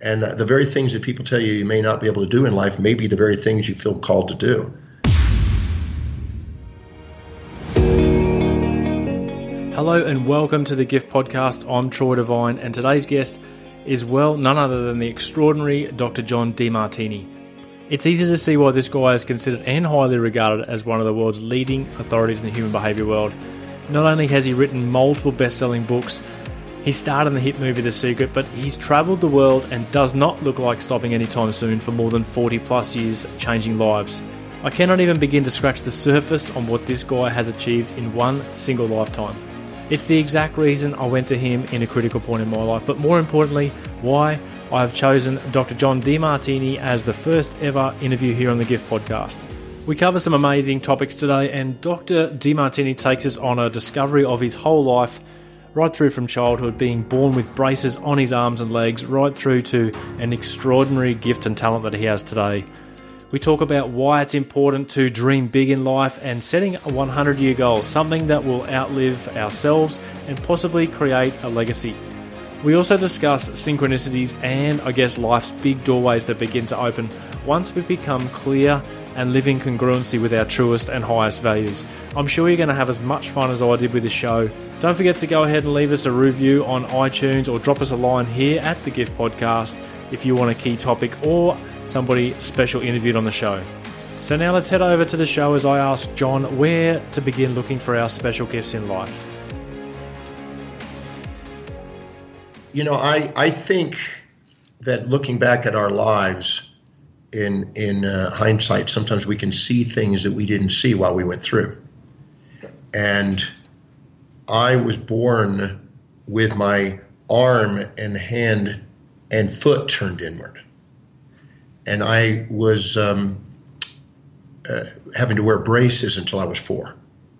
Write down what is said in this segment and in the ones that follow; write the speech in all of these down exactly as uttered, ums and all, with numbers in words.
And uh, the very things that people tell you you may not be able to do in life may be the very things you feel called to do. Hello and welcome to the Gift Podcast. I'm Troy Devine, and today's guest is, well, none other than the extraordinary Doctor John Demartini. It's easy to see why this guy is considered and highly regarded as one of the world's leading authorities in the human behaviour world. Not only has he written multiple best-selling books, he starred in the hit movie The Secret, but he's travelled the world and does not look like stopping anytime soon for more than forty plus years, changing lives. I cannot even begin to scratch the surface on what this guy has achieved in one single lifetime. It's the exact reason I went to him in a critical point in my life, but more importantly, why I have chosen Doctor John Demartini as the first ever interview here on the Gift Podcast. We cover some amazing topics today, and Doctor Demartini takes us on a discovery of his whole life, right through from childhood, being born with braces on his arms and legs, right through to an extraordinary gift and talent that he has today. We talk about why it's important to dream big in life and setting a one hundred year goal, something that will outlive ourselves and possibly create a legacy. We also discuss synchronicities and, I guess, life's big doorways that begin to open once we become clear and live in congruency with our truest and highest values. I'm sure you're going to have as much fun as I did with this show. Don't forget to go ahead and leave us a review on iTunes or drop us a line here at the Gift Podcast if you want a key topic or somebody special interviewed on the show. So now let's head over to the show as I ask John where to begin looking for our special gifts in life. You know, I, I think that looking back at our lives in in uh, hindsight, sometimes we can see things that we didn't see while we went through. And I was born with my arm and hand and foot turned inward. And I was um, uh, having to wear braces until I was four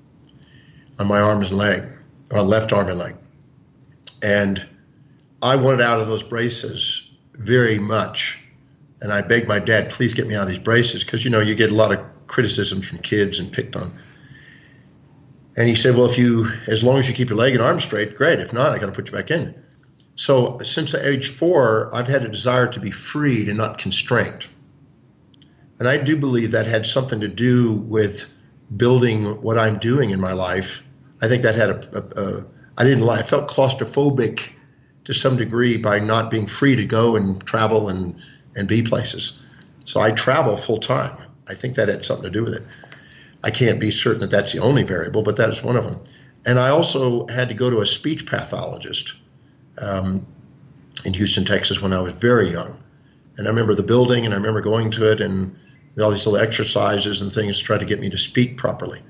on my arm and leg, or left arm and leg. And I wanted out of those braces very much. And I begged my dad, please get me out of these braces, because, you know, you get a lot of criticism from kids and picked on. And he said, well, if you, as long as you keep your leg and arm straight, great. If not, I got to put you back in. So since age four, I've had a desire to be freed and not constrained. And I do believe that had something to do with building what I'm doing in my life. I think that had a, a, a I didn't lie. I felt claustrophobic to some degree by not being free to go and travel and, and be places. So I travel full time. I think that had something to do with it. I can't be certain that that's the only variable, but that is one of them. And I also had to go to a speech pathologist um, in Houston, Texas when I was very young. And I remember the building, and I remember going to it and all these little exercises and things to try to get me to speak properly.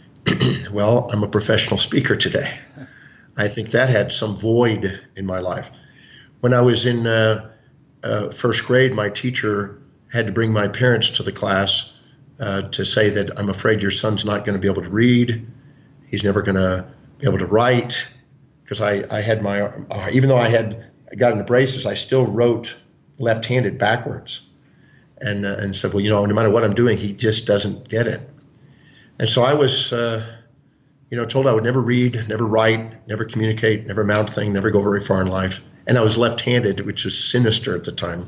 Well, I'm a professional speaker today. I think that had some void in my life. When I was in uh, uh, first grade, my teacher had to bring my parents to the class uh, to say that I'm afraid your son's not going to be able to read. He's never going to be able to write. Because I, I had my, uh, even though I had I got in the braces, I still wrote left-handed backwards. And uh, and said, well, you know, no matter what I'm doing, he just doesn't get it. And so I was, uh, you know, told I would never read, never write, never communicate, never amount to thing, never go very far in life. And I was left-handed, which was sinister at the time.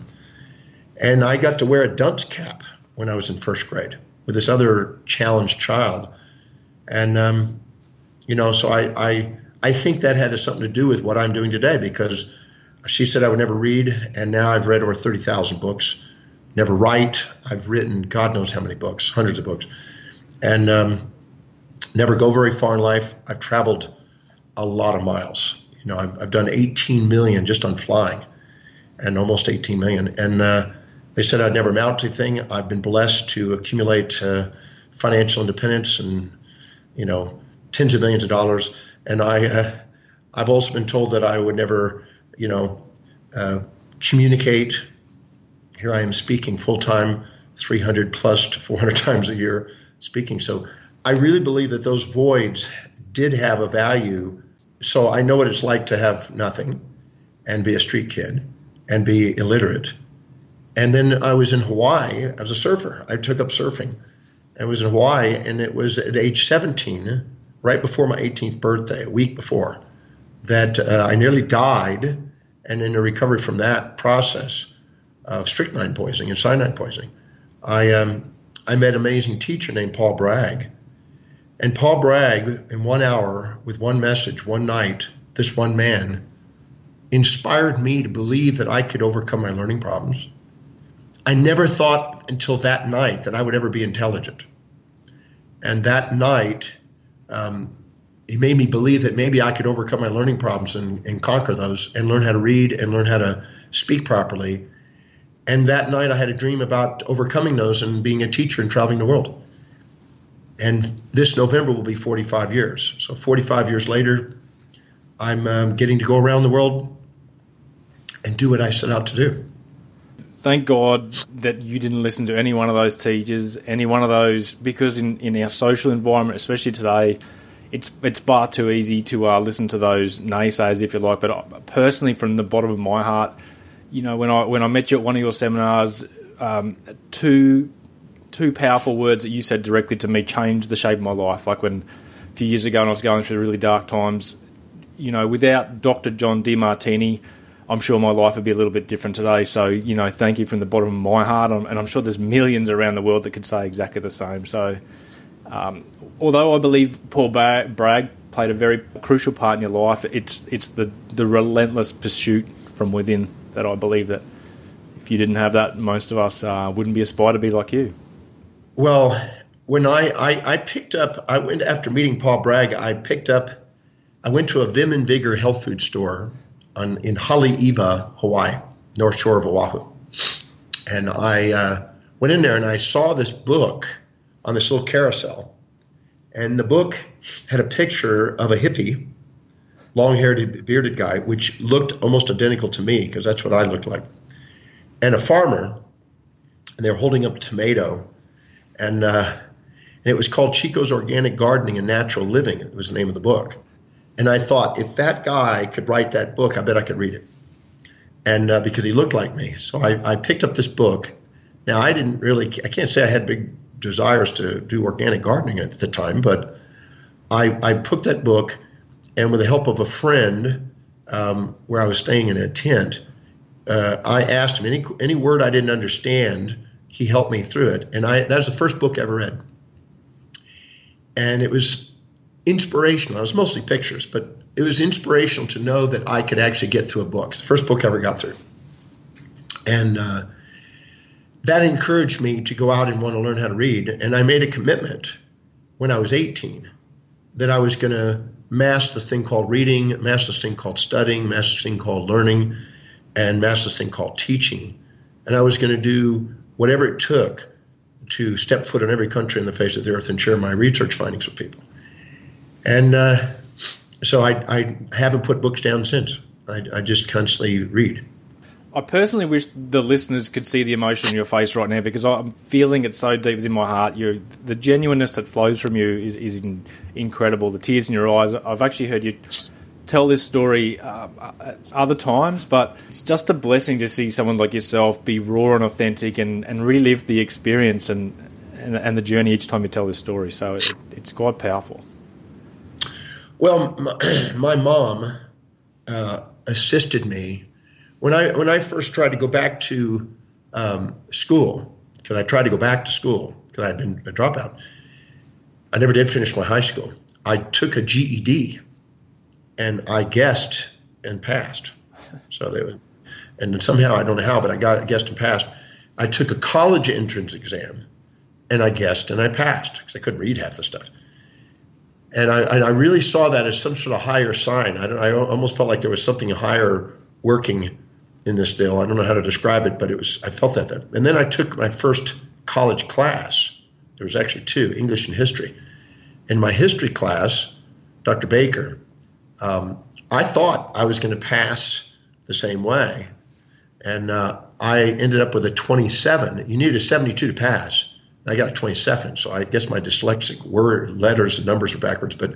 And I got to wear a dunce cap when I was in first grade with this other challenged child. And, um, you know, so I, I I think that had something to do with what I'm doing today, because she said I would never read, and now I've read over thirty thousand books. Never write. I've written God knows how many books, hundreds of books. And um, never go very far in life. I've traveled a lot of miles. You know, I've, I've done eighteen million just on flying, and almost eighteen million. And uh, they said I'd never amount to anything. I've been blessed to accumulate uh, financial independence and, you know, tens of millions of dollars. And I, uh, I've also been told that I would never, you know, uh, communicate. Here I am speaking full-time, three hundred plus to four hundred times a year speaking. So I really believe that those voids did have a value. So I know what it's like to have nothing and be a street kid and be illiterate. And then I was in Hawaii. I was a surfer. I took up surfing. I was in Hawaii, and it was at age seventeen, right before my eighteenth birthday, a week before, that uh, I nearly died. and in the recovery from that process of strychnine poisoning and cyanide poisoning, I um, I met an amazing teacher named Paul Bragg. And Paul Bragg, in one hour, with one message, one night, this one man, inspired me to believe that I could overcome my learning problems. I never thought until that night that I would ever be intelligent. And that night, um, he made me believe that maybe I could overcome my learning problems and, and conquer those and learn how to read and learn how to speak properly. And that night I had a dream about overcoming those and being a teacher and traveling the world. And this November will be forty-five years. So forty-five years later, I'm um, getting to go around the world and do what I set out to do. Thank God that you didn't listen to any one of those teachers, any one of those, because in, in our social environment, especially today, it's it's far too easy to uh, listen to those naysayers, if you like. But personally, from the bottom of my heart, you know, when I when I met you at one of your seminars, um, two two powerful words that you said directly to me changed the shape of my life. Like when a few years ago, when I was going through really dark times, you know, without Doctor John Demartini, I'm sure my life would be a little bit different today. So, you know, thank you from the bottom of my heart, and I'm sure there's millions around the world that could say exactly the same. So, um, although I believe Paul Bragg played a very crucial part in your life, it's it's the, the relentless pursuit from within that I believe that if you didn't have that, most of us uh, wouldn't be aspire to be like you. Well, when I, I, I picked up, I went after meeting Paul Bragg, I picked up, I went to a Vim and Vigor health food store on, in Haleiwa, Hawaii, North Shore of Oahu. And I uh, went in there and I saw this book on this little carousel. And the book had a picture of a hippie, long-haired, bearded guy, which looked almost identical to me because that's what I looked like, and a farmer, and they were holding up a tomato. And, uh, and it was called Chico's Organic Gardening and Natural Living. It was the name of the book. And I thought, if that guy could write that book, I bet I could read it. And uh, because he looked like me. So I, I picked up this book. Now, I didn't really, I can't say I had big desires to do organic gardening at the time, but I, I took that book, and with the help of a friend, um, where I was staying in a tent, uh, I asked him any any word I didn't understand. He helped me through it, and I that was the first book I ever read. And it was inspirational. It was mostly pictures, but it was inspirational to know that I could actually get through a book. It's the first book I ever got through. And uh, that encouraged me to go out and want to learn how to read. And I made a commitment when I was eighteen that I was going to master this thing called reading, master this thing called studying, master this thing called learning, and master this thing called teaching. And I was going to do whatever it took to step foot in every country on the face of the earth and share my research findings with people. And uh, so I, I haven't put books down since. I, I just constantly read. I personally wish the listeners could see the emotion in your face right now, because I'm feeling it so deep within my heart. You're, the genuineness that flows from you is, is in, incredible. The tears in your eyes. I've actually heard you tell this story uh, other times, but it's just a blessing to see someone like yourself be raw and authentic and, and relive the experience and, and and the journey each time you tell this story. So it, it's quite powerful. Well, my, my mom uh, assisted me when I when I first tried to go back to um, school. Because I tried to go back to school because I had been a dropout. I never did finish my high school. I took a G E D. And I guessed and passed. So they would, and somehow, I don't know how, but I got guessed and passed. I took a college entrance exam, and I guessed and I passed because I couldn't read half the stuff. And I, and I really saw that as some sort of higher sign. I, don't, I almost felt like there was something higher working in this deal. I don't know how to describe it, but it was. I felt that there. And then I took my first college class. There was actually two, English and history. In my history class, Doctor Baker, Um, I thought I was going to pass the same way, and uh, I ended up with a twenty-seven. You needed a seventy-two to pass. I got a twenty-seven, so I guess my dyslexic word letters and numbers are backwards. But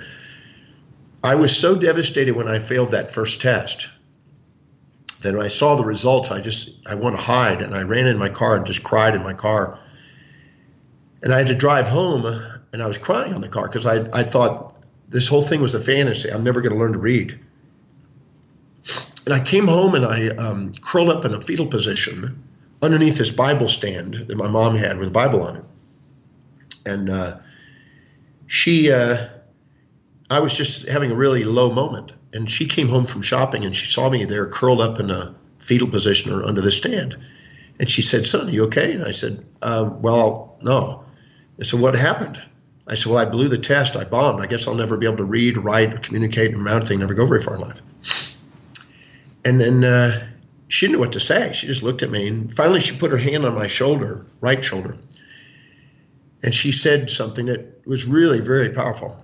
I was so devastated when I failed that first test that when I saw the results, I just I want to hide, and I ran in my car and just cried in my car. And I had to drive home, and I was crying on the car because I I thought this whole thing was a fantasy. I'm never going to learn to read. And I came home and I um, curled up in a fetal position underneath this Bible stand that my mom had with a Bible on it. And uh, she, uh, I was just having a really low moment. And she came home from shopping and she saw me there curled up in a fetal position or under the stand. And she said, "Son, are you okay?" And I said, uh, well, no. I said, "What happened?" I said, "Well, I blew the test. I bombed. I guess I'll never be able to read, write, or communicate, and amount of things never go very far in life." And then uh, she didn't know what to say. She just looked at me. And finally, she put her hand on my shoulder, right shoulder. And she said something that was really very powerful.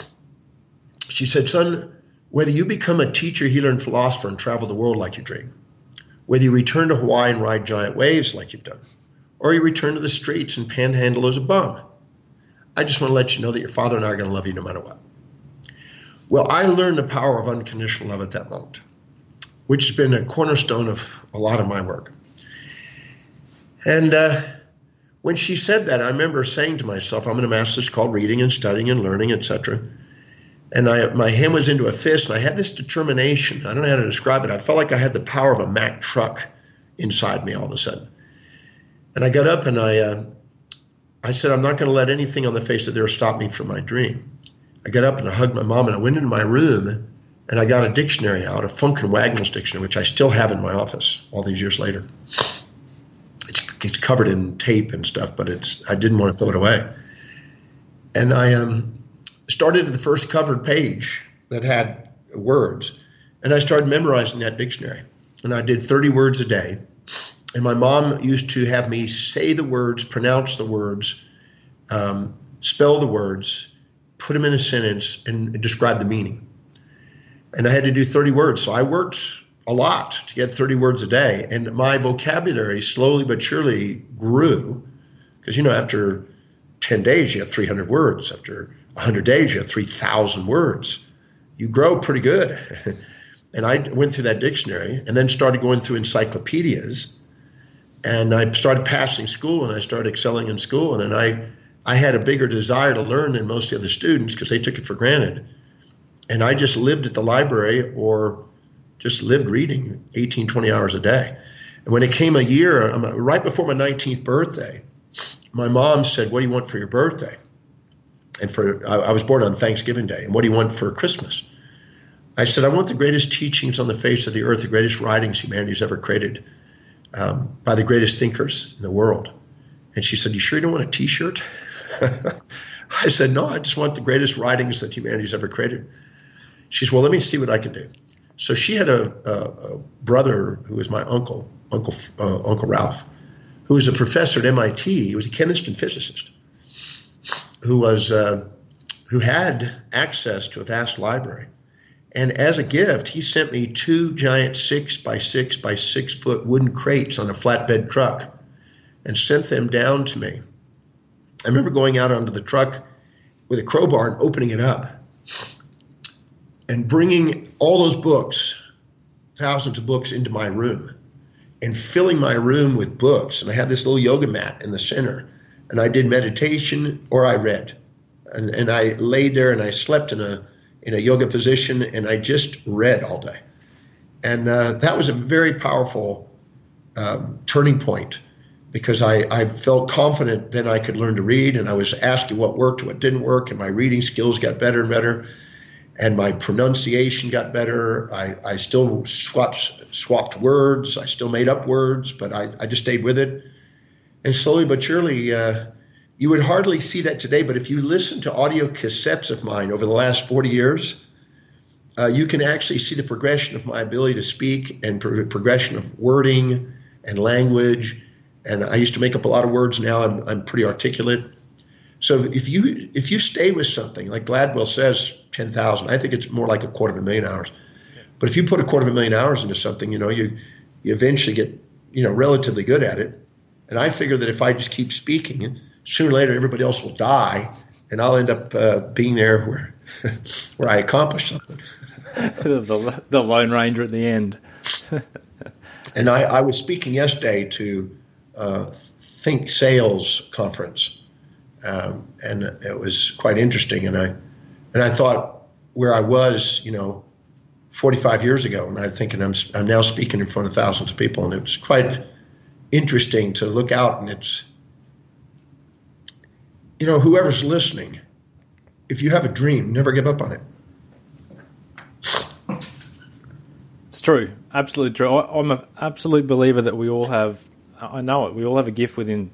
She said, "Son, whether you become a teacher, healer, and philosopher and travel the world like you dream, whether you return to Hawaii and ride giant waves like you've done, or you return to the streets and panhandle as a bum, I just want to let you know that your father and I are going to love you no matter what." Well, I learned the power of unconditional love at that moment, which has been a cornerstone of a lot of my work. And uh, when she said that, I remember saying to myself, I'm in a master's called reading and studying and learning, et cetera. And I, my hand was into a fist, and I had this determination. I don't know how to describe it. I felt like I had the power of a Mack truck inside me all of a sudden. And I got up and I, uh, I said, I'm not going to let anything on the face of the earth stop me from my dream. I got up and I hugged my mom, and I went into my room, and I got a dictionary out, a Funk and Wagnalls dictionary, which I still have in my office all these years later. It's, it's covered in tape and stuff, but it's I didn't want to throw it away. And I um, started at the first covered page that had words, and I started memorizing that dictionary. And I did thirty words a day. And my mom used to have me say the words, pronounce the words, um, spell the words, put them in a sentence, and describe the meaning. And I had to do thirty words. So I worked a lot to get thirty words a day. And my vocabulary slowly but surely grew because, you know, after ten days, you have three hundred words. After one hundred days, you have three thousand words. You grow pretty good. And I went through that dictionary and then started going through encyclopedias. And I started passing school, and I started excelling in school. And then I, I had a bigger desire to learn than most of the other students because they took it for granted. And I just lived at the library or just lived reading eighteen, twenty hours a day. And when it came a year, right before my nineteenth birthday, my mom said, "What do you want for your birthday?" And for I, I was born on Thanksgiving Day. "And what do you want for Christmas?" I said, "I want the greatest teachings on the face of the earth, the greatest writings humanity's ever created um, by the greatest thinkers in the world." And she said, "You sure you don't want a T-shirt?" I said, "No, I just want the greatest writings that humanity's ever created." She said, "Well, let me see what I can do." So she had a, a, a brother who was my uncle, Uncle uh, Uncle Ralph, who was a professor at M I T. He was a chemist and physicist who was uh, who had access to a vast library. And as a gift, he sent me two giant six by six by six foot wooden crates on a flatbed truck and sent them down to me. I remember going out onto the truck with a crowbar and opening it up and bringing all those books, thousands of books, into my room and filling my room with books. And I had this little yoga mat in the center, and I did meditation or I read. And, and I laid there and I slept in a in a yoga position, and I just read all day. And uh, that was a very powerful um, turning point because I, I felt confident then I could learn to read, and I was asking what worked, what didn't work, and my reading skills got better and better, and my pronunciation got better. I, I still swapped, swapped words. I still made up words, but I, I just stayed with it. And slowly but surely, uh, you would hardly see that today, but if you listen to audio cassettes of mine over the last forty years, uh, you can actually see the progression of my ability to speak and pro- progression of wording and language. And I used to make up a lot of words. Now I'm, I'm pretty articulate. So if you if you stay with something, like Gladwell says, ten thousand, I think it's more like a quarter of a million hours. But if you put a quarter of a million hours into something, you know, you, you eventually get, you know, relatively good at it. And I figure that if I just keep speaking, sooner or later, everybody else will die, and I'll end up uh, being there where where I accomplished something. the, the Lone Ranger at the end. And I, I was speaking yesterday to uh, Think Sales conference, um, and it was quite interesting. And I and I thought where I was, you know, forty-five years ago, and I'm thinking I'm, I'm now speaking in front of thousands of people, and it's quite interesting to look out, and it's, you know, whoever's listening, if you have a dream, never give up on it. It's true. Absolutely true. I, I'm an absolute believer that we all have, I know it, we all have a gift within.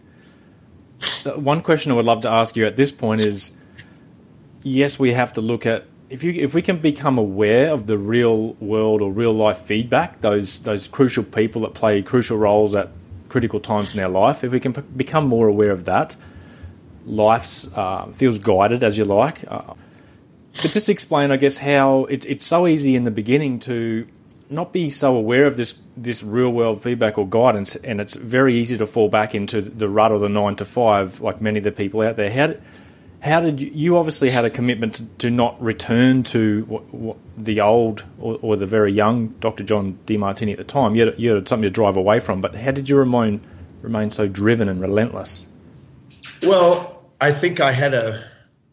One question I would love to ask you at this point is, yes, we have to look at, if you if we can become aware of the real world or real life feedback, those those crucial people that play crucial roles at critical times in our life, if we can p- become more aware of that, life uh, feels guided, as you like. Uh, but just explain, I guess, how it, it's so easy in the beginning to not be so aware of this this real world feedback or guidance, and it's very easy to fall back into the rut or the nine to five, like many of the people out there. How did, how did you, you obviously had a commitment to, to not return to what, what the old or, or the very young Doctor John Demartini at the time. You had, you had something to drive away from, but how did you remain remain so driven and relentless? Well, I think I had a.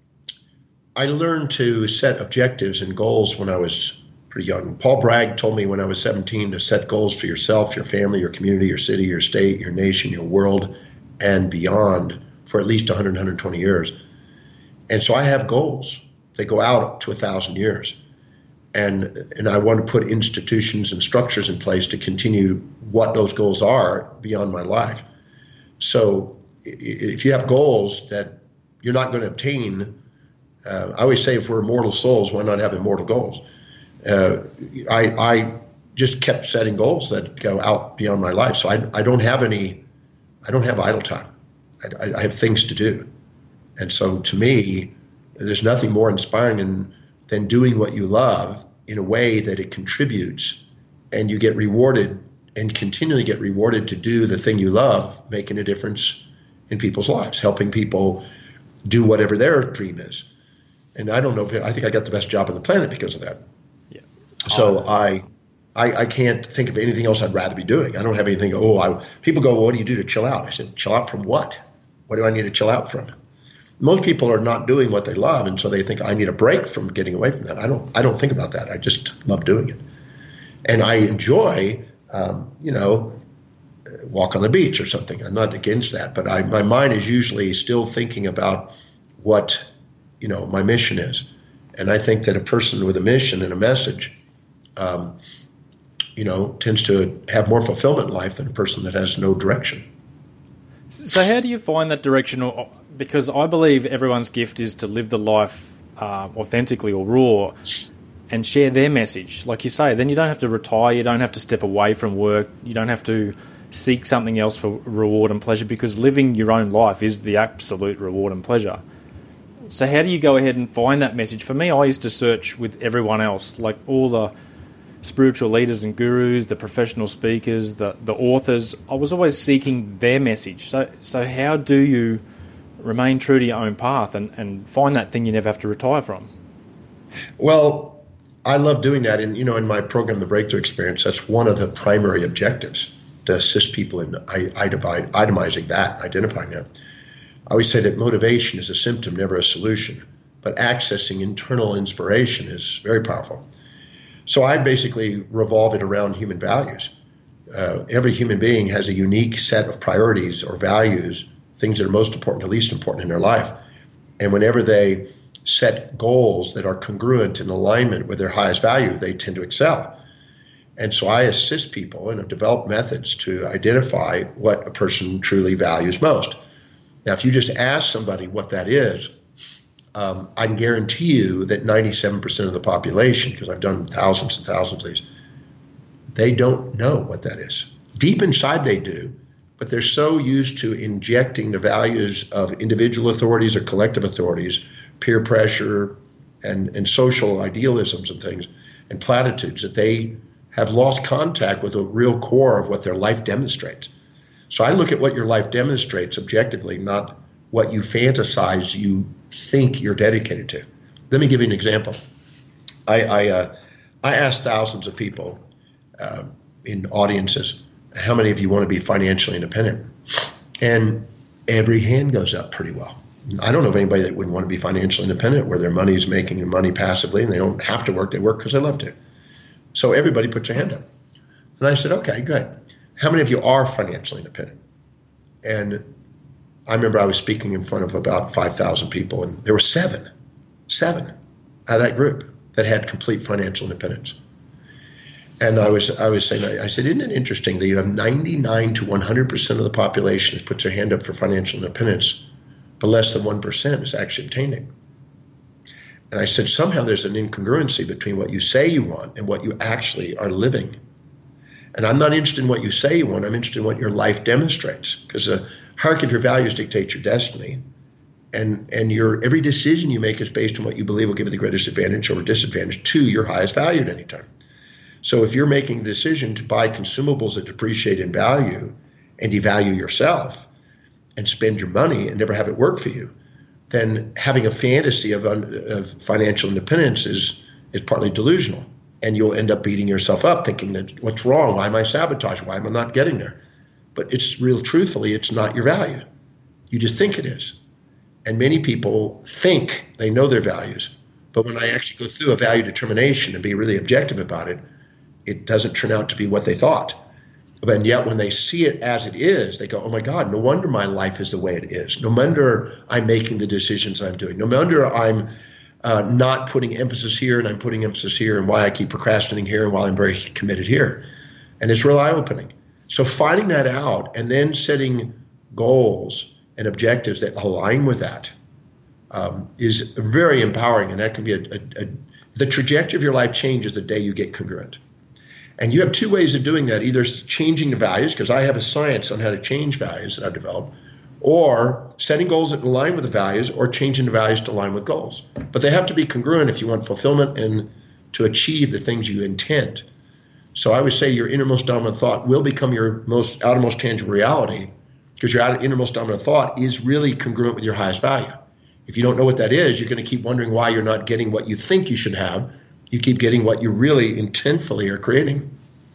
I learned to set objectives and goals when I was pretty young. Paul Bragg told me when I was seventeen to set goals for yourself, your family, your community, your city, your state, your nation, your world, and beyond for at least one hundred, one hundred twenty years. And so I have goals. They go out to a thousand years. And and I want to put institutions and structures in place to continue what those goals are beyond my life. So if you have goals that you're not going to obtain, uh, I always say if we're immortal souls, why not have immortal goals? Uh, I, I just kept setting goals that go out beyond my life. So I, I don't have any, I don't have idle time. I, I have things to do. And so to me, there's nothing more inspiring than, than doing what you love in a way that it contributes and you get rewarded and continually get rewarded to do the thing you love, making a difference in people's lives, helping people do whatever their dream is. And I don't know if I think I got the best job on the planet because of that. Yeah. So I, I I can't think of anything else I'd rather be doing. I don't have anything. Oh, I, people go, well, what do you do to chill out? I said, chill out from what? What do I need to chill out from? Most people are not doing what they love, and so they think I need a break from getting away from that. I don't. I don't think about that. I just love doing it, and I enjoy, um, you know, walk on the beach or something. I'm not against that, but I, my mind is usually still thinking about what, you know, my mission is, and I think that a person with a mission and a message, um, you know, tends to have more fulfillment in life than a person that has no direction. So how do you find that direction? Because I believe everyone's gift is to live the life uh, authentically or raw and share their message. Like you say, then you don't have to retire, you don't have to step away from work, you don't have to seek something else for reward and pleasure, because living your own life is the absolute reward and pleasure. So how do you go ahead and find that message? For me, I used to search with everyone else, like all the spiritual leaders and gurus, the professional speakers, the, the authors. I was always seeking their message. So so how do you remain true to your own path and, and find that thing you never have to retire from? Well, I love doing that. And, you know, in my program, The Breakthrough Experience, that's one of the primary objectives, to assist people in itemizing that, identifying that. I always say that motivation is a symptom, never a solution, but accessing internal inspiration is very powerful. So I basically revolve it around human values. Uh, every human being has a unique set of priorities or values, things that are most important to least important in their life. And whenever they set goals that are congruent in alignment with their highest value, they tend to excel. And so I assist people and have developed methods to identify what a person truly values most. Now, if you just ask somebody what that is, um, I can guarantee you that ninety-seven percent of the population, because I've done thousands and thousands of these, they don't know what that is. Deep inside they do, but they're so used to injecting the values of individual authorities or collective authorities, peer pressure, and, and social idealisms and things, and platitudes, that they have lost contact with the real core of what their life demonstrates. So I look at what your life demonstrates objectively, not what you fantasize you think you're dedicated to. Let me give you an example. I I, uh, I asked thousands of people uh, in audiences, how many of you want to be financially independent? And every hand goes up pretty well. I don't know of anybody that wouldn't want to be financially independent, where their money is making their money passively and they don't have to work. They work because they love to. So everybody put your hand up. And I said, okay, good. How many of you are financially independent? And I remember I was speaking in front of about five thousand people, and there were seven, seven out of that group that had complete financial independence. And I was I was saying, I said, isn't it interesting that you have ninety-nine to one hundred percent of the population that puts their hand up for financial independence, but less than one percent is actually obtaining. And I said, somehow there's an incongruency between what you say you want and what you actually are living. And I'm not interested in what you say you want. I'm interested in what your life demonstrates, because the hierarchy of your values dictates your destiny. And and your every decision you make is based on what you believe will give you the greatest advantage or disadvantage to your highest value at any time. So if you're making a decision to buy consumables that depreciate in value and devalue yourself and spend your money and never have it work for you, then having a fantasy of, un, of financial independence is is partly delusional. And you'll end up beating yourself up thinking that what's wrong? Why am I sabotaged? Why am I not getting there? But it's real, truthfully, it's not your value. You just think it is. And many people think they know their values. But when I actually go through a value determination and be really objective about it, it doesn't turn out to be what they thought. And yet when they see it as it is, they go, oh my God, no wonder my life is the way it is. No wonder I'm making the decisions I'm doing. No wonder I'm Uh, not putting emphasis here and I'm putting emphasis here, and why I keep procrastinating here and why I'm very committed here. And it's real eye-opening. So finding that out and then setting goals and objectives that align with that um, is very empowering. And that can be a, a, a the trajectory of your life changes the day you get congruent. And you have two ways of doing that, either changing the values, because I have a science on how to change values that I've developed, or setting goals that align with the values, or changing the values to align with goals. But they have to be congruent if you want fulfillment and to achieve the things you intend. So I would say your innermost dominant thought will become your most outermost tangible reality, because your outer, innermost dominant thought is really congruent with your highest value. If you don't know what that is, you're going to keep wondering why you're not getting what you think you should have. You keep getting what you really intentfully are creating.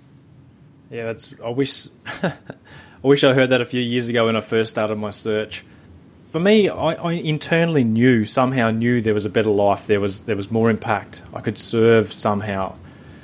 Yeah, that's. I wish. I wish I heard that a few years ago when I first started my search. For me, I, I internally knew, somehow knew there was a better life. There was there was more impact. I could serve somehow.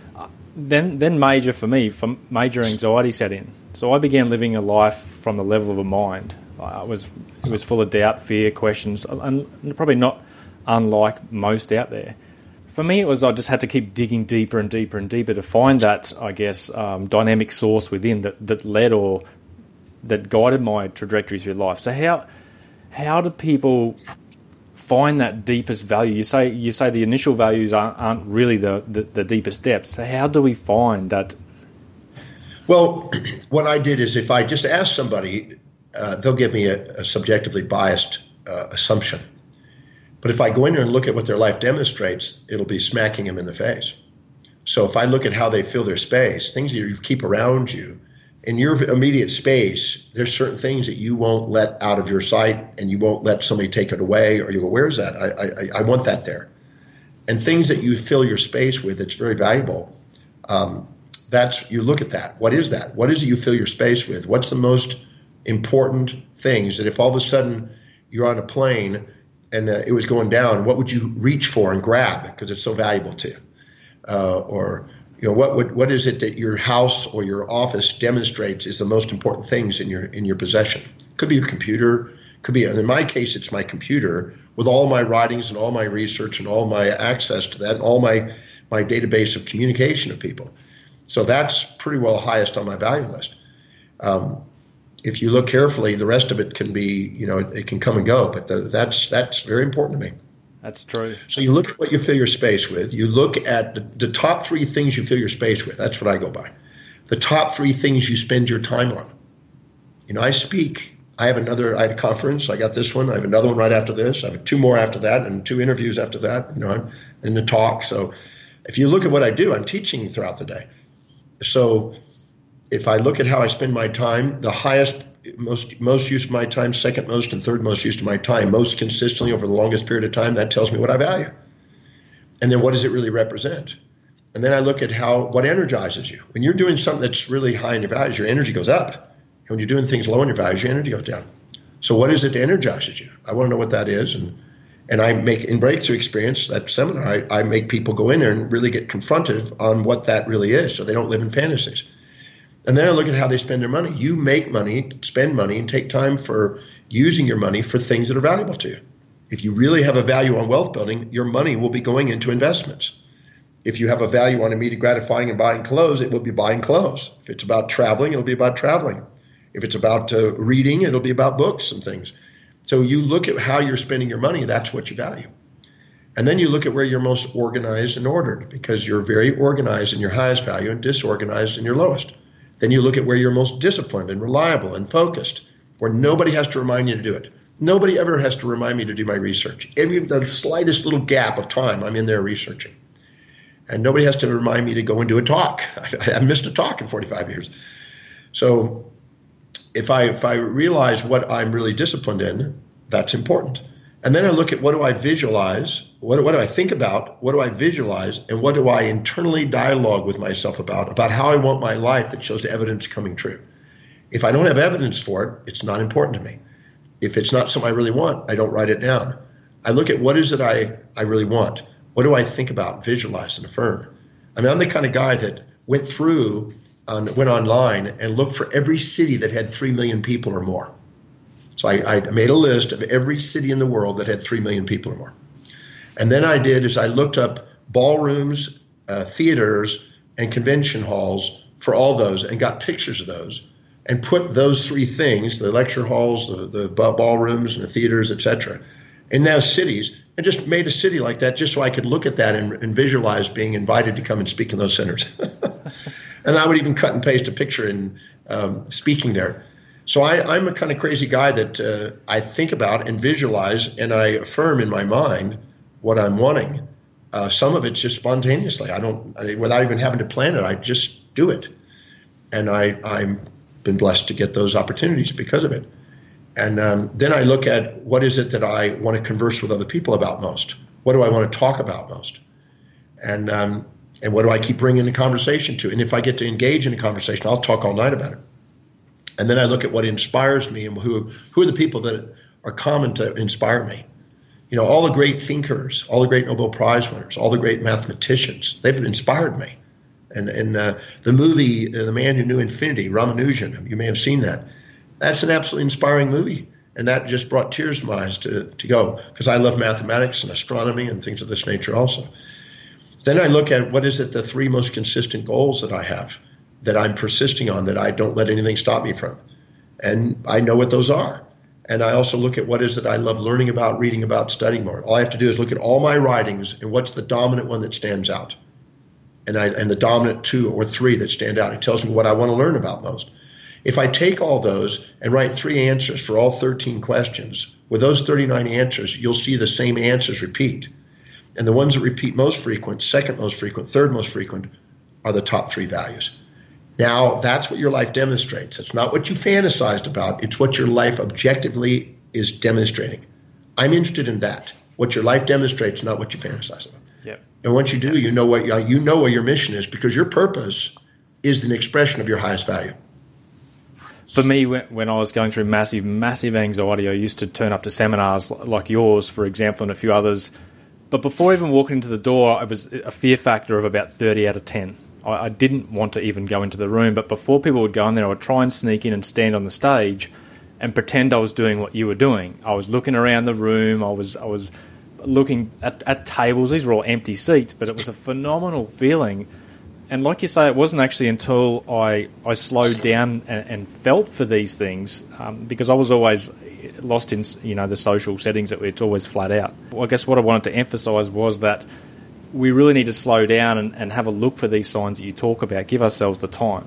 Then, then major for me, for major anxiety set in. So I began living a life from the level of a mind. I was it was full of doubt, fear, questions, and probably not unlike most out there. For me, it was I just had to keep digging deeper and deeper and deeper to find that, I guess, um, dynamic source within that, that led or that guided my trajectory through life. So how how do people find that deepest value? You say you say the initial values aren't, aren't really the, the, the deepest depths. So how do we find that? Well, what I did is if I just ask somebody, uh, they'll give me a, a subjectively biased uh, assumption. But if I go in there and look at what their life demonstrates, it'll be smacking them in the face. So if I look at how they fill their space, things that you keep around you, in your immediate space, there's certain things that you won't let out of your sight, and you won't let somebody take it away, or you go, where is that? I, I, I want that there. And things that you fill your space with, it's very valuable. Um, that's you look at that. What is that? What is it you fill your space with? What's the most important things that if all of a sudden you're on a plane and uh, it was going down, what would you reach for and grab because it's so valuable to you? Uh, or you know, what would what is it that your house or your office demonstrates is the most important things in your in your possession? Could be your computer, could be, and in my case, it's my computer with all my writings and all my research and all my access to that, and all my my database of communication of people. So that's pretty well highest on my value list. Um, if you look carefully, the rest of it can be, you know, it, it can come and go, but the, that's that's very important to me. That's true. So you look at what you fill your space with. You look at the, the top three things you fill your space with. That's what I go by. The top three things you spend your time on. You know, I speak. I have another, I have a conference. I got this one. I have another one right after this. I have two more after that and two interviews after that, you know, I'm in the talk. So if you look at what I do, I'm teaching throughout the day. So if I look at how I spend my time, the highest, most most use of my time, second most and third most use of my time, most consistently over the longest period of time, that tells me what I value. And then what does it really represent? And then I look at how what energizes you. When you're doing something that's really high in your values, your energy goes up. And when you're doing things low in your values, your energy goes down. So what is it that energizes you? I want to know what that is. And And I make, in Breakthrough Experience, that seminar, I, I make people go in there and really get confronted on what that really is, so they don't live in fantasies. And then I look at how they spend their money. You make money, spend money, and take time for using your money for things that are valuable to you. If you really have a value on wealth building, your money will be going into investments. If you have a value on immediate gratifying and buying clothes, it will be buying clothes. If it's about traveling, it'll be about traveling. If it's about uh, reading, it'll be about books and things. So you look at how you're spending your money, that's what you value. And then you look at where you're most organized and ordered, because you're very organized in your highest value and disorganized in your lowest. Then you look at where you're most disciplined and reliable and focused, where nobody has to remind you to do it. Nobody ever has to remind me to do my research. Every the slightest little gap of time, I'm in there researching. And nobody has to remind me to go and do a talk. I, I missed a talk in forty-five years. So if I if I realize what I'm really disciplined in, that's important. And then I look at what do I visualize, what, what do I think about, what do I visualize, and what do I internally dialogue with myself about, about how I want my life that shows evidence coming true. If I don't have evidence for it, it's not important to me. If it's not something I really want, I don't write it down. I look at what is it I, I really want. What do I think about, visualize, and affirm? I mean, I'm the kind of guy that went through, on, went online and looked for every city that had three million people or more. So I, I made a list of every city in the world that had three million people or more. And then I did is I looked up ballrooms, uh, theaters, and convention halls for all those and got pictures of those and put those three things, the lecture halls, the, the ballrooms, and the theaters, et cetera, in those cities, and just made a city like that just so I could look at that and, and visualize being invited to come and speak in those centers. And I would even cut and paste a picture in um, speaking there. So I, I'm a kind of crazy guy that uh, I think about and visualize, and I affirm in my mind what I'm wanting. Uh, some of it's just spontaneously. I don't, I, without even having to plan it, I just do it. And I, I've been blessed to get those opportunities because of it. And um, then I look at what is it that I want to converse with other people about most? What do I want to talk about most? And um, and what do I keep bringing the conversation to? And if I get to engage in a conversation, I'll talk all night about it. And then I look at what inspires me and who who are the people that are common to inspire me. You know, all the great thinkers, all the great Nobel Prize winners, all the great mathematicians, they've inspired me. And, and uh, the movie, uh, The Man Who Knew Infinity, Ramanujan, you may have seen that. That's an absolutely inspiring movie. And that just brought tears to my eyes to, to go, because I love mathematics and astronomy and things of this nature also. Then I look at what is it the three most consistent goals that I have, that I'm persisting on, that I don't let anything stop me from. And I know what those are. And I also look at what is it I love learning about, reading about, studying more. All I have to do is look at all my writings and what's the dominant one that stands out. And I and the dominant two or three that stand out. It tells me what I want to learn about most. If I take all those and write three answers for all thirteen questions, with those thirty-nine answers, you'll see the same answers repeat. And the ones that repeat most frequent, second most frequent, third most frequent are the top three values. Now, that's what your life demonstrates. It's not what you fantasized about. It's what your life objectively is demonstrating. I'm interested in that. What your life demonstrates, not what you fantasize about. Yep. And once you do, you know what you know what your mission is, because your purpose is an expression of your highest value. For me, when I was going through massive, massive anxiety, I used to turn up to seminars like yours, for example, and a few others. But before even walking into the door, it was a fear factor of about thirty out of ten. I didn't want to even go into the room, but before people would go in there, I would try and sneak in and stand on the stage and pretend I was doing what you were doing. I was looking around the room. I was I was looking at, at tables. These were all empty seats, but it was a phenomenal feeling. And like you say, it wasn't actually until I, I slowed down and, and felt for these things, um, because I was always lost in, you know, the social settings that it's always flat out. Well, I guess what I wanted to emphasise was that we really need to slow down and, and have a look for these signs that you talk about. Give ourselves the time.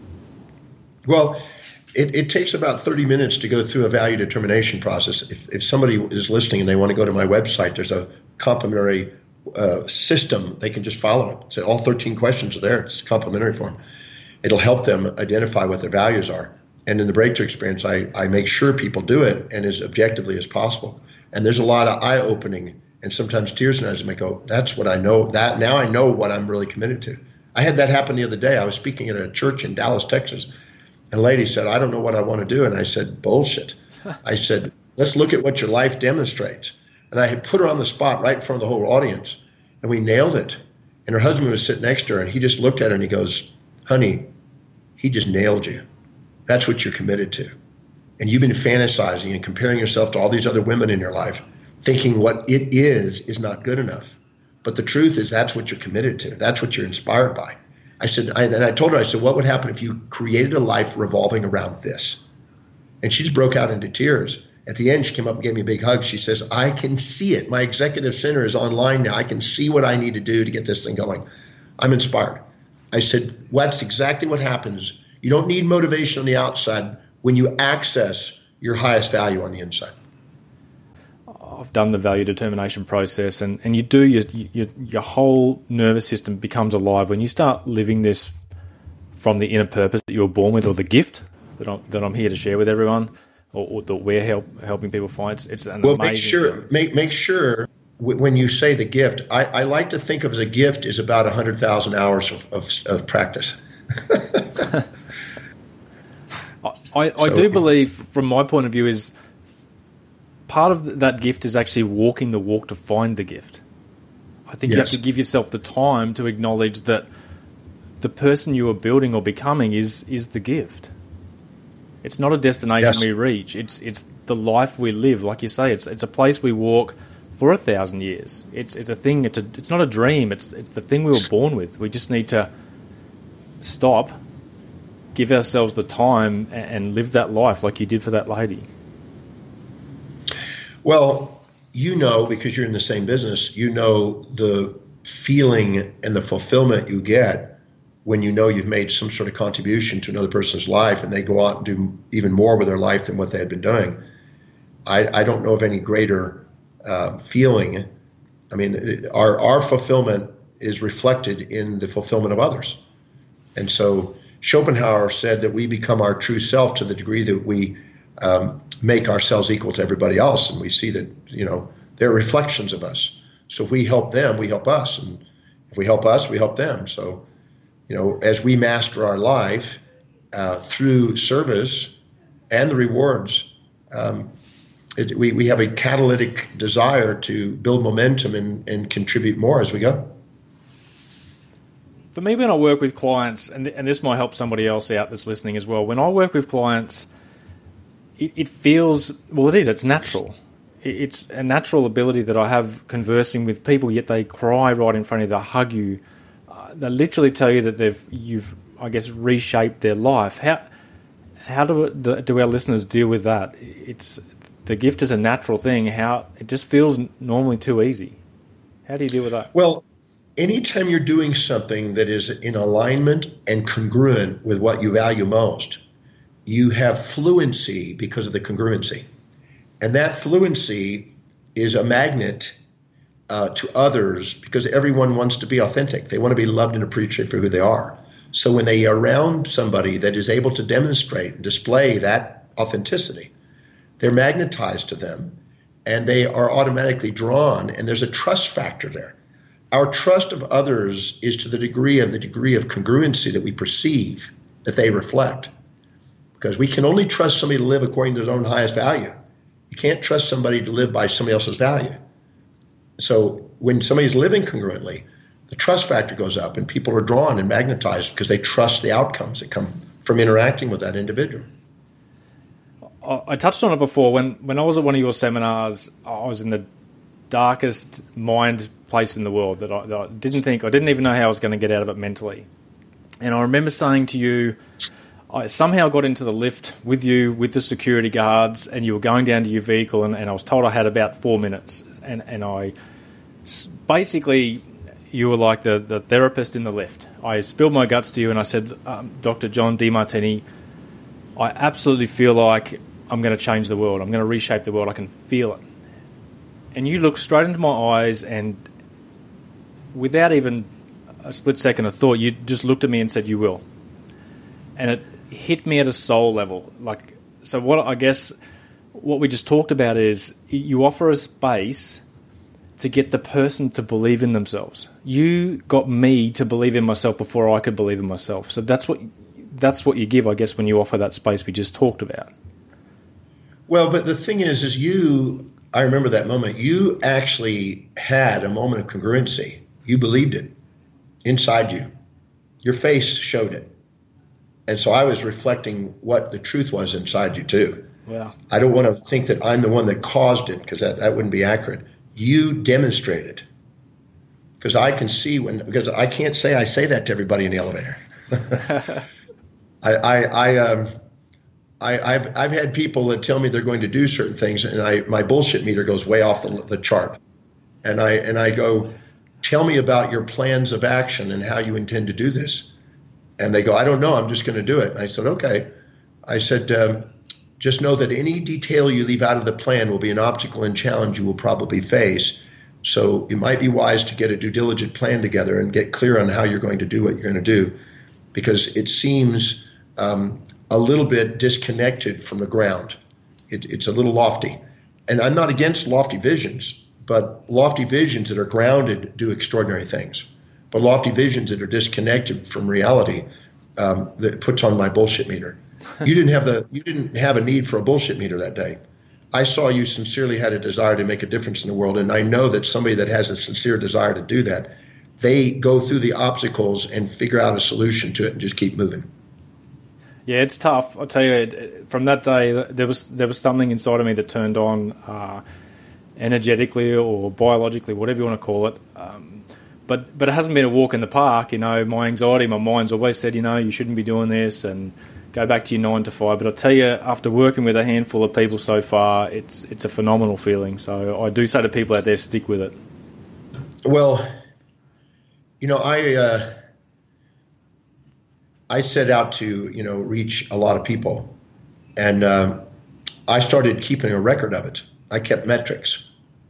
Well, it, it takes about thirty minutes to go through a value determination process. If, if somebody is listening and they want to go to my website, there's a complimentary uh, system. They can just follow it. So all thirteen questions are there. It's complimentary for them. It'll help them identify what their values are. And in the Breakthrough Experience, I, I make sure people do it and as objectively as possible. And there's a lot of eye-opening and sometimes tears in the eyes, and I go, that's what I know. That now I know what I'm really committed to. I had that happen the other day. I was speaking at a church in Dallas, Texas, and a lady said, I don't know what I want to do. And I said, bullshit. I said, let's look at what your life demonstrates. And I had put her on the spot right in front of the whole audience, and we nailed it. And her husband was sitting next to her, and he just looked at her and he goes, honey, he just nailed you. That's what you're committed to. And you've been fantasizing and comparing yourself to all these other women in your life, thinking what it is is not good enough. But the truth is that's what you're committed to. That's what you're inspired by. I said, I, and I told her, I said, what would happen if you created a life revolving around this? And she just broke out into tears. At the end, she came up and gave me a big hug. She says, I can see it. My executive center is online now. I can see what I need to do to get this thing going. I'm inspired. I said, well, that's exactly what happens. You don't need motivation on the outside when you access your highest value on the inside. I've done the value determination process, and, and you do, your, your, your whole nervous system becomes alive when you start living this from the inner purpose that you were born with, or the gift that I'm, that I'm here to share with everyone, or, or that we're help, helping people find. It's, it's an well, amazing make sure, thing. make, make sure w- when you say the gift, I, I like to think of as a gift is about one hundred thousand hours of, of, of practice. I, I so, do believe, from my point of view, is part of that gift is actually walking the walk to find the gift. I think yes. You have to give yourself the time to acknowledge that the person you are building or becoming is is the gift. It's not a destination yes. we reach. It's it's the life we live. Like you say, it's it's a place we walk for a thousand years. It's it's a thing. It's a it's not a dream. It's it's the thing we were born with. We just need to stop, give ourselves the time, and live that life like you did for that lady. Well, you know, because you're in the same business, you know the feeling and the fulfillment you get when you know you've made some sort of contribution to another person's life and they go out and do even more with their life than what they had been doing. I, I don't know of any greater uh, feeling. I mean, our, our fulfillment is reflected in the fulfillment of others. And so Schopenhauer said that we become our true self to the degree that we um, make ourselves equal to everybody else. And we see that, you know, they're reflections of us. So if we help them, we help us. And if we help us, we help them. So, you know, as we master our life uh, through service and the rewards, um, it, we, we have a catalytic desire to build momentum and, and contribute more as we go. For me, when I work with clients, and, and this might help somebody else out that's listening as well, when I work with clients, it, it feels, well, it is, it's natural. It, it's a natural ability that I have conversing with people, yet they cry right in front of you, they hug you. They literally tell you that they've you've I guess reshaped their life. How how do the, do our listeners deal with that? It's the gift is a natural thing. How it just feels normally too easy. How do you deal with that? Well, anytime you're doing something that is in alignment and congruent with what you value most, you have fluency because of the congruency, and that fluency is a magnet Uh, to others, because everyone wants to be authentic. They want to be loved and appreciated for who they are. So when they are around somebody that is able to demonstrate and display that authenticity, they're magnetized to them and they are automatically drawn, and there's a trust factor there. Our trust of others is to the degree of the degree of congruency that we perceive that they reflect. Because we can only trust somebody to live according to their own highest value. You can't trust somebody to live by somebody else's value. So when somebody's living congruently, the trust factor goes up and people are drawn and magnetized because they trust the outcomes that come from interacting with that individual. I touched on it before. When, when I was at one of your seminars, I was in the darkest mind place in the world that I, that I didn't think, I didn't even know how I was going to get out of it mentally. And I remember saying to you, I somehow got into the lift with you, with the security guards, and you were going down to your vehicle, and, and I was told I had about four minutes. And, and I basically, you were like the, the therapist in the lift. I spilled my guts to you and I said, um, Doctor John Demartini, I absolutely feel like I'm going to change the world. I'm going to reshape the world. I can feel it. And you looked straight into my eyes, and without even a split second of thought, you just looked at me and said, you will. And it hit me at a soul level. Like, so what I guess what we just talked about is you offer a space to get the person to believe in themselves. You got me to believe in myself before I could believe in myself. So that's what that's what you give, I guess, when you offer that space we just talked about. Well, but the thing is, is you I remember that moment. You actually had a moment of congruency. You believed it inside you. Your face showed it. And so I was reflecting what the truth was inside you too. Wow. I don't want to think that I'm the one that caused it, because that, that wouldn't be accurate. You demonstrated. Because I can see when, because I can't say I say that to everybody in the elevator. I, I, I, um, I, I've, I've had people that tell me they're going to do certain things, and I, my bullshit meter goes way off the, the chart. And I, and I go, tell me about your plans of action and how you intend to do this. And they go, I don't know. I'm just going to do it. And I said, okay. I said, um, just know that any detail you leave out of the plan will be an obstacle and challenge you will probably face. So it might be wise to get a due diligent plan together and get clear on how you're going to do what you're going to do, because it seems um, a little bit disconnected from the ground. It, it's a little lofty. And I'm not against lofty visions, but lofty visions that are grounded do extraordinary things. But lofty visions that are disconnected from reality, um, that puts on my bullshit meter. You didn't have the you didn't have a need for a bullshit meter that day. I saw you sincerely had a desire to make a difference in the world, and I know that somebody that has a sincere desire to do that, they go through the obstacles and figure out a solution to it and just keep moving. Yeah, it's tough. I'll tell you, from that day, there was there was something inside of me that turned on, uh, energetically or biologically, whatever you want to call it. Um, but but it hasn't been a walk in the park. You know, my anxiety, my mind's always said, you know, you shouldn't be doing this, and go back to your nine to five. But I'll tell you, after working with a handful of people so far, it's it's a phenomenal feeling. So I do say to people out there, stick with it. Well, you know, I uh, I set out to, you know, reach a lot of people, and um, I started keeping a record of it. I kept metrics.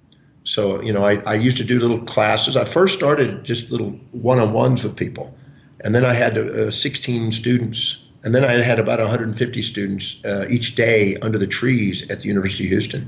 So, you know, I, I used to do little classes. I first started just little one-on-ones with people, and then I had uh, sixteen students. And then I had about one hundred fifty students uh, each day under the trees at the University of Houston.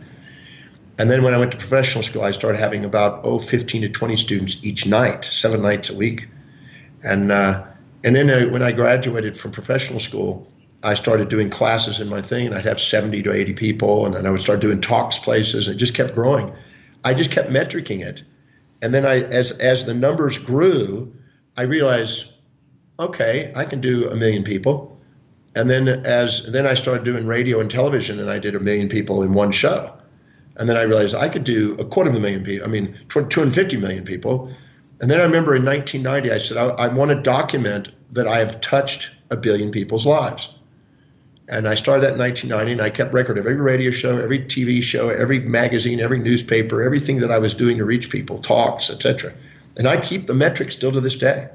And then when I went to professional school, I started having about, oh, fifteen to twenty students each night, seven nights a week. And uh, and then uh, when I graduated from professional school, I started doing classes in my thing, and I'd have seventy to eighty people, and then I would start doing talks places, and it just kept growing. I just kept metricing it. And then I, as as the numbers grew, I realized, okay, I can do a million people. And then as then I started doing radio and television, and I did a million people in one show. And then I realized I could do a quarter of a million people, I mean, two hundred fifty million people. And then I remember in nineteen ninety, I said, I, I want to document that I have touched a billion people's lives. And I started that in nineteen ninety, and I kept record of every radio show, every T V show, every magazine, every newspaper, everything that I was doing to reach people, talks, et cetera. And I keep the metrics still to this day.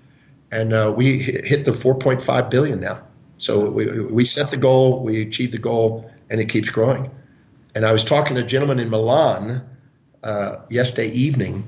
And uh, we hit the four point five billion now. So we we set the goal, we achieved the goal, and it keeps growing. And I was talking to a gentleman in Milan uh, yesterday evening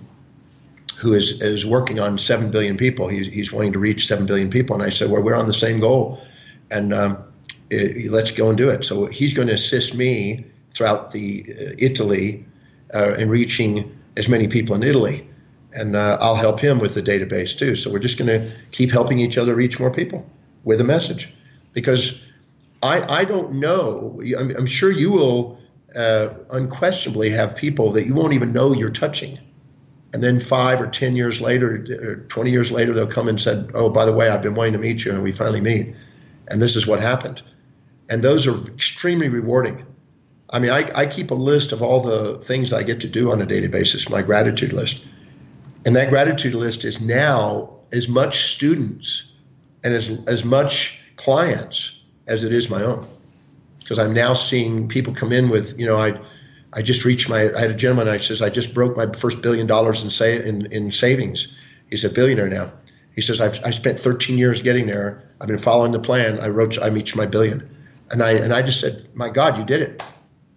who is, is working on seven billion people. He's, he's wanting to reach seven billion people. And I said, well, we're on the same goal, and um, it, let's go and do it. So he's going to assist me throughout the uh, Italy uh, in reaching as many people in Italy. And uh, I'll help him with the database too. So we're just going to keep helping each other reach more people with a message. Because I, I don't know, I'm, I'm sure you will uh, unquestionably have people that you won't even know you're touching. And then five or ten years later, or twenty years later, they'll come and say, oh, by the way, I've been wanting to meet you, and we finally meet. And this is what happened. And those are extremely rewarding. I mean, I, I keep a list of all the things I get to do on a daily basis, my gratitude list. And that gratitude list is now as much students and as as much clients as it is my own, because I'm now seeing people come in with, you know, I I just reached my, I had a gentleman, I says, I just broke my first billion dollars in say in, in savings. He's a billionaire now. He says, I've I spent thirteen years getting there. I've been following the plan. I wrote, I reached my billion. And I and I just said, my God, you did it.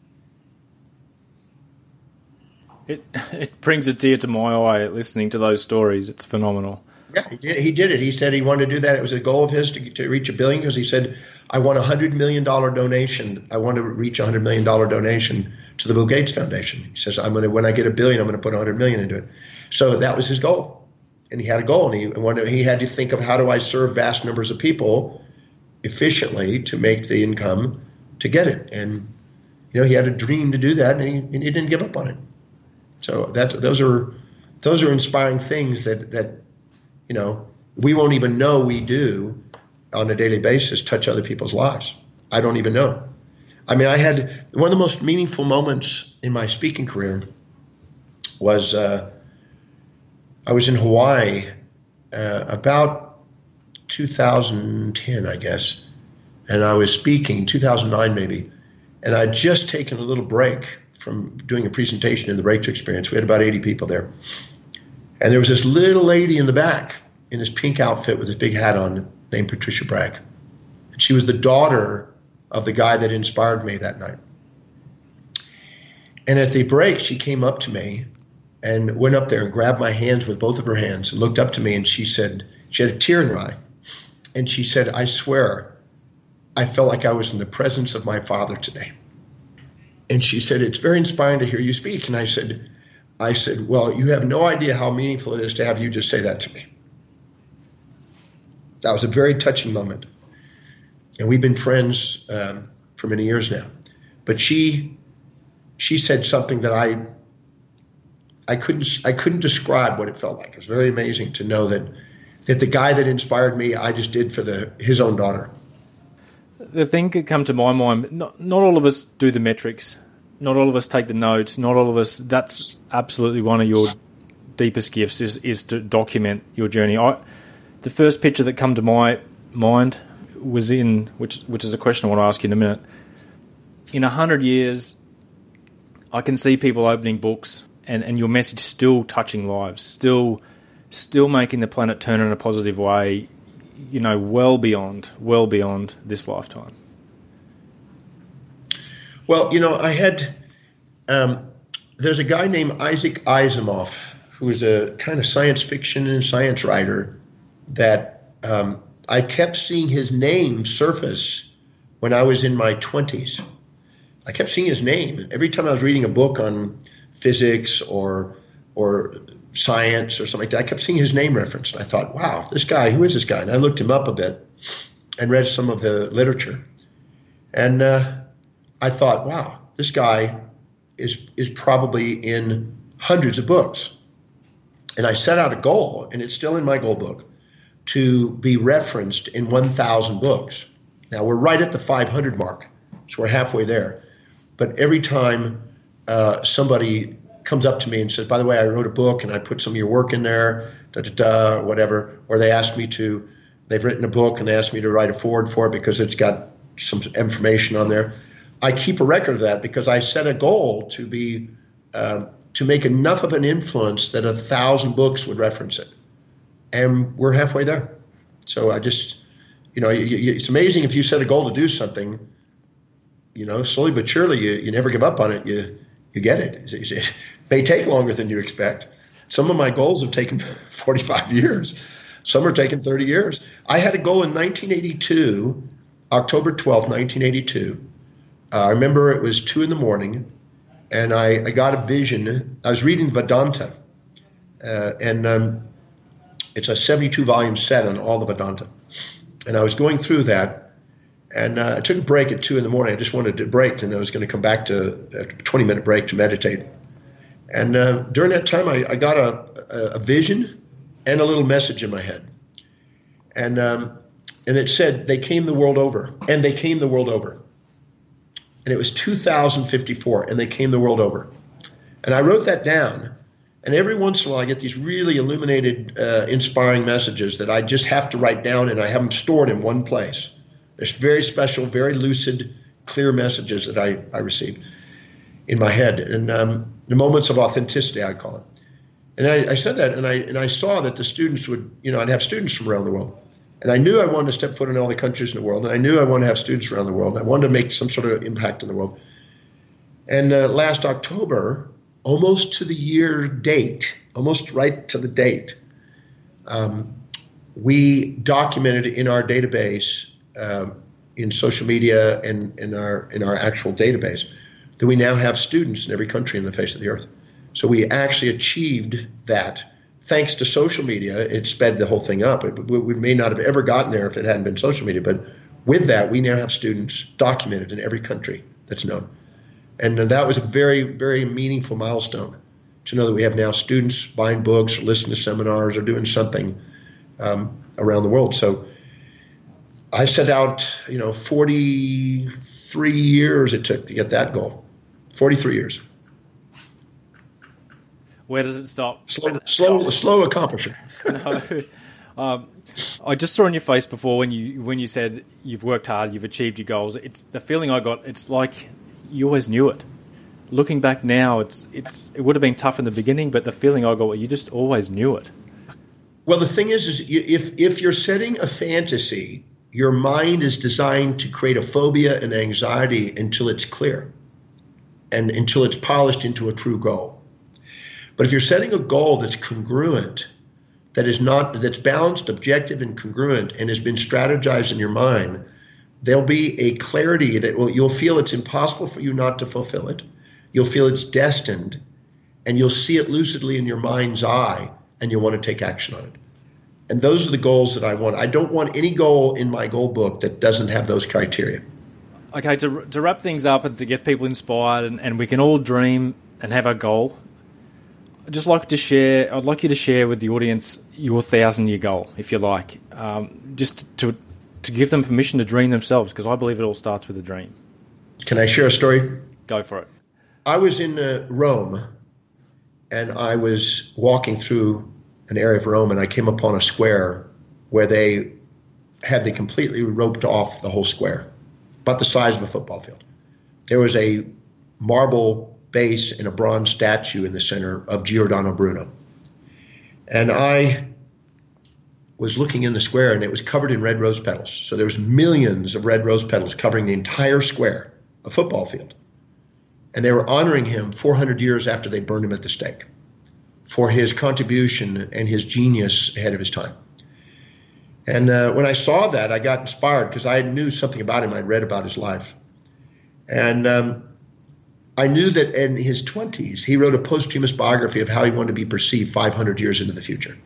It it brings a tear to my eye listening to those stories. It's phenomenal. Yeah, he did, he did it. He said he wanted to do that. It was a goal of his to, to reach a billion, because he said, I want a one hundred million dollars donation. I want to reach a one hundred million dollars donation to the Bill Gates Foundation. He says, I'm going to, when I get a billion, I'm going to put one hundred million dollars into it. So that was his goal. And he had a goal, and he, and he had to think of, how do I serve vast numbers of people efficiently to make the income to get it? And you know, he had a dream to do that, and he, and he didn't give up on it. So that those are those are inspiring things that that you know we won't even know we do on a daily basis, touch other people's lives. I don't even know. I mean, I had one of the most meaningful moments in my speaking career was uh, I was in Hawaii uh, about two thousand ten, I guess, and I was speaking, two thousand nine maybe, and I'd just taken a little break from doing a presentation in the Breakthrough Experience. We had about eighty people there. And there was this little lady in the back in this pink outfit with this big hat on named Patricia Bragg. And she was the daughter of the guy that inspired me that night. And at the break, she came up to me and went up there and grabbed my hands with both of her hands and looked up to me, and she said, she had a tear in her eye. And she said, I swear, I felt like I was in the presence of my father today. And she said, it's very inspiring to hear you speak. And I said, I said, well, you have no idea how meaningful it is to have you just say that to me. That was a very touching moment. And we've been friends um, for many years now. But she she said something that I I couldn't I couldn't describe what it felt like. It was very amazing to know that that the guy that inspired me, I just did for the his own daughter. The thing that comes to my mind, not, not all of us do the metrics. Not all of us take the notes. Not all of us, that's absolutely one of your deepest gifts is, is to document your journey. I, the first picture that come to my mind was in, which which is a question I want to ask you in a minute. In a hundred years, I can see people opening books and, and your message still touching lives, still still making the planet turn in a positive way, you know, well beyond, well beyond this lifetime. Well, you know, I had, um, there's a guy named Isaac Asimov, who is a kind of science fiction and science writer that um, I kept seeing his name surface when I was in my twenties. I kept seeing his name. Every time I was reading a book on physics or or science or something like that, I kept seeing his name referenced. And I thought, wow, this guy, who is this guy? And I looked him up a bit and read some of the literature. And uh, I thought, wow, this guy is is probably in hundreds of books. And I set out a goal, and it's still in my goal book, to be referenced in one thousand books. Now, we're right at the five hundred mark, so we're halfway there. But every time uh, somebody comes up to me and says, by the way, I wrote a book and I put some of your work in there, da da da, whatever, or they ask me to, they've written a book and they asked me to write a foreword for it because it's got some information on there. I keep a record of that because I set a goal to be um, to make enough of an influence that a thousand books would reference it, and we're halfway there. So I just, you know, you, you, it's amazing if you set a goal to do something, you know, slowly but surely you, you never give up on it. You you get it. It may take longer than you expect. Some of my goals have taken forty-five years. Some are taking thirty years. I had a goal in nineteen eighty-two, October twelfth, nineteen eighty-two. Uh, I remember it was two in the morning, and I, I got a vision. I was reading Vedanta, uh, and um, it's a seventy-two volume set on all the Vedanta. And I was going through that, and uh, I took a break at two in the morning. I just wanted to break, and I was going to come back to a twenty-minute break to meditate. And uh, during that time, I, I got a, a vision and a little message in my head. And um, and it said, they came the world over, and they came the world over. And it was two thousand fifty-four, and they came the world over. And I wrote that down. And every once in a while, I get these really illuminated, uh, inspiring messages that I just have to write down, and I have them stored in one place. There's very special, very lucid, clear messages that I, I receive in my head. And um, the moments of authenticity, I call it. And I, I said that, and I and I saw that the students would, you know, I'd have students from around the world. And I knew I wanted to step foot in all the countries in the world. And I knew I wanted to have students around the world. And I wanted to make some sort of impact in the world. And uh, last October, almost to the year date, almost right to the date, um, we documented in our database, uh, in social media and in our in our actual database, that we now have students in every country in the face of the earth. So we actually achieved that. Thanks to social media, it sped the whole thing up. It, we may not have ever gotten there if it hadn't been social media, but with that, we now have students documented in every country that's known. And that was a very, very meaningful milestone to know that we have now students buying books, or listening to seminars, or doing something um, around the world. So I set out, you know, forty-three years it took to get that goal. forty-three years. Where does it stop? Slow, slow, slow accomplishment. No. Um, I just saw on your face before when you when you said you've worked hard, you've achieved your goals. It's the feeling I got. It's like you always knew it. Looking back now, it's it's it would have been tough in the beginning, but the feeling I got, you just always knew it. Well, the thing is, is if if you're setting a fantasy, your mind is designed to create a phobia and anxiety until it's clear, and until it's polished into a true goal. But if you're setting a goal that's congruent, that is not that's balanced, objective, and congruent, and has been strategized in your mind, there'll be a clarity that will, you'll feel it's impossible for you not to fulfill it. You'll feel it's destined, and you'll see it lucidly in your mind's eye, and you'll want to take action on it. And those are the goals that I want. I don't want any goal in my goal book that doesn't have those criteria. Okay, to to wrap things up and to get people inspired, and, and we can all dream and have a goal. I'd just like to share. I'd like you to share with the audience your thousand-year goal, if you like, um, just to to give them permission to dream themselves, because I believe it all starts with a dream. Can I share a story? Go for it. I was in uh, Rome, and I was walking through an area of Rome, and I came upon a square where they had they completely roped off the whole square, about the size of a football field. There was a marble base and a bronze statue in the center of Giordano Bruno. And I was looking in the square, and it was covered in red rose petals. So there was millions of red rose petals covering the entire square, a football field. And they were honoring him four hundred years after they burned him at the stake for his contribution and his genius ahead of his time. And uh, when I saw that, I got inspired because I knew something about him. I'd read about his life. And um, I knew that in his twenties, he wrote a posthumous biography of how he wanted to be perceived five hundred years into the future.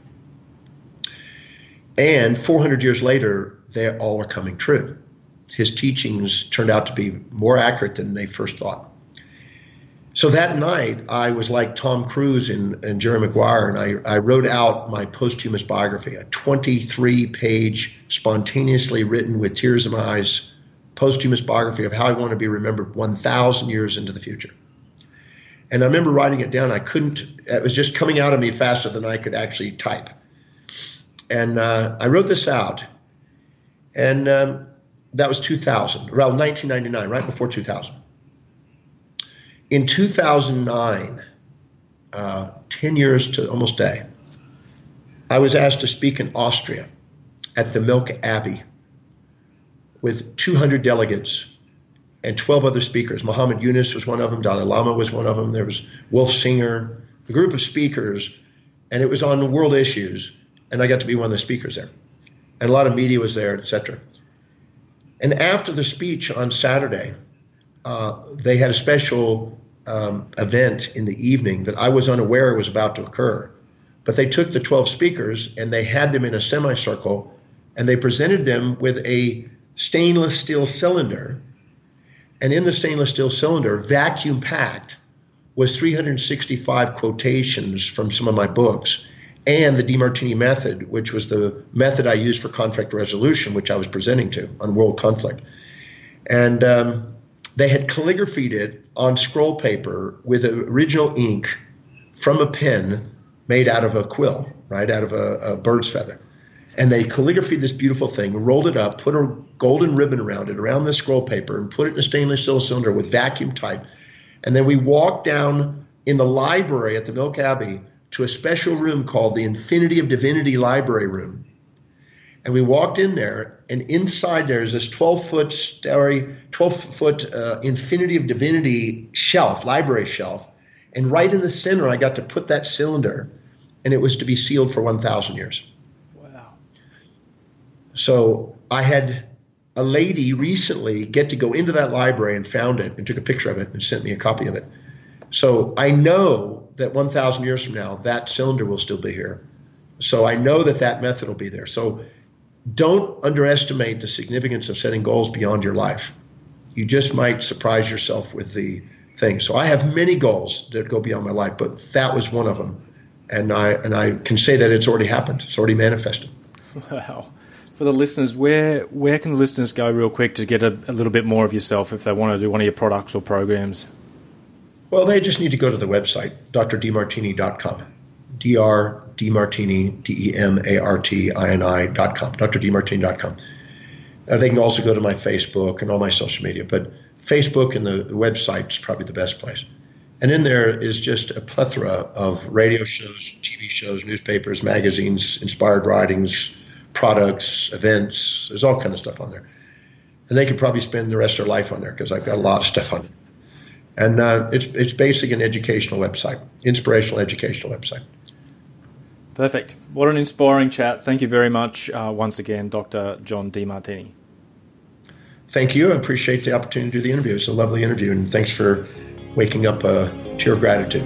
And four hundred years later, they all are coming true. His teachings turned out to be more accurate than they first thought. So that night, I was like Tom Cruise in, in Jerry Maguire, and I, I wrote out my posthumous biography, a twenty-three page, spontaneously written with tears in my eyes, posthumous biography of how I want to be remembered one thousand years into the future. And I remember writing it down. I couldn't, it was just coming out of me faster than I could actually type. And uh, I wrote this out, and um, that was two thousand, around nineteen ninety-nine, right before two thousand. In two thousand nine, uh, ten years to almost day, I was asked to speak in Austria at the Milk Abbey with two hundred delegates and twelve other speakers. Muhammad Yunus was one of them. Dalai Lama was one of them. There was Wolf Singer, a group of speakers, and it was on world issues, and I got to be one of the speakers there. And a lot of media was there, et cetera. And after the speech on Saturday, uh, they had a special um, event in the evening that I was unaware was about to occur. But they took the twelve speakers, and they had them in a semicircle, and they presented them with a stainless steel cylinder, and in the stainless steel cylinder, vacuum packed, was three hundred sixty-five quotations from some of my books and the DeMartini method, which was the method I used for conflict resolution, which I was presenting to on world conflict. And um, they had calligraphied it on scroll paper with original ink from a pen made out of a quill, right, out of a, a bird's feather. And they calligraphied this beautiful thing, rolled it up, put a golden ribbon around it, around the scroll paper, and put it in a stainless steel cylinder with vacuum type. And then we walked down in the library at the Milk Abbey to a special room called the Infinity of Divinity Library Room. And we walked in there, and inside there is this twelve-foot story, twelve-foot uh, Infinity of Divinity shelf, library shelf. And right in the center, I got to put that cylinder, and it was to be sealed for one thousand years. Wow. So I had a lady recently get to go into that library and found it and took a picture of it and sent me a copy of it. So I know that one thousand years from now, that cylinder will still be here. So I know that that method will be there. So don't underestimate the significance of setting goals beyond your life. You just might surprise yourself with the things. So I have many goals that go beyond my life, but that was one of them. And I and I can say that it's already happened. It's already manifested. Wow. For the listeners, where where can the listeners go real quick to get a, a little bit more of yourself if they want to do one of your products or programs? Well, they just need to go to the website, d r demartini dot com. D R Demartini, D E M A R T I N I dot com, d r demartini dot com. Uh, they can also go to my Facebook and all my social media, but Facebook and the, the website is probably the best place. And in there is just a plethora of radio shows, T V shows, newspapers, magazines, inspired writings, products, events. There's all kinds of stuff on there. And they could probably spend the rest of their life on there because I've got a lot of stuff on there. And uh, it's it's basically an educational website, inspirational educational website. Perfect. What an inspiring chat. Thank you very much uh, once again, Doctor John Demartini. Thank you. I appreciate the opportunity to do the interview. It's a lovely interview, and thanks for waking up a tear of gratitude.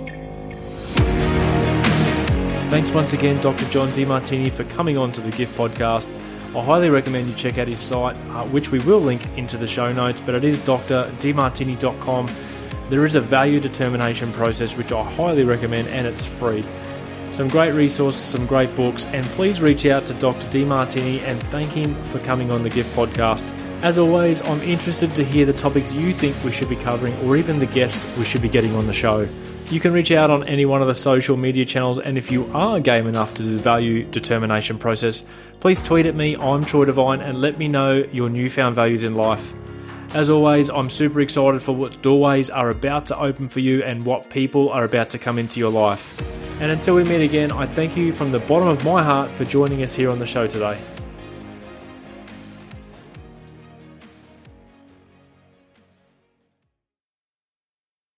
Thanks once again, Doctor John Demartini, for coming on to the Gift Podcast. I highly recommend you check out his site, uh, which we will link into the show notes, but it is d r demartini dot com. There is a value determination process, which I highly recommend, and it's free. Some great resources, some great books, and please reach out to Doctor Demartini and thank him for coming on the Gift Podcast. As always, I'm interested to hear the topics you think we should be covering, or even the guests we should be getting on the show. You can reach out on any one of the social media channels, and if you are game enough to do the value determination process, please tweet at me, I'm Troy Devine, and let me know your newfound values in life. As always, I'm super excited for what doorways are about to open for you and what people are about to come into your life. And until we meet again, I thank you from the bottom of my heart for joining us here on the show today.